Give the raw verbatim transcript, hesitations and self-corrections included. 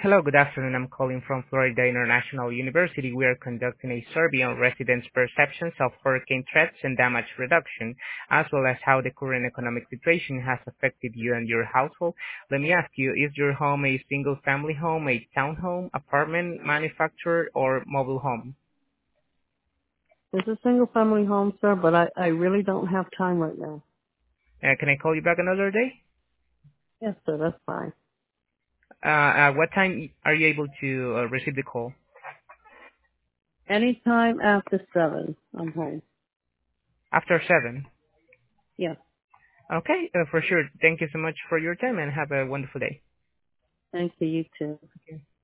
Hello, good afternoon. I'm calling from Florida International University. We are conducting a survey on residents' perceptions of hurricane threats and damage reduction, as well as how the current economic situation has affected you and your household. Let me ask you, is your home a single-family home, a townhome, apartment, manufactured, or mobile home? It's a single family home, sir, but I, I really don't have time right now. Uh, can I call you back another day? Yes, sir, that's fine. Uh, uh, what time are you able to uh, receive the call? Anytime after seven, I'm home. After seven. Yes. Okay, uh, for sure. Thank you so much for your time and have a wonderful day. Thank you, you too. Okay.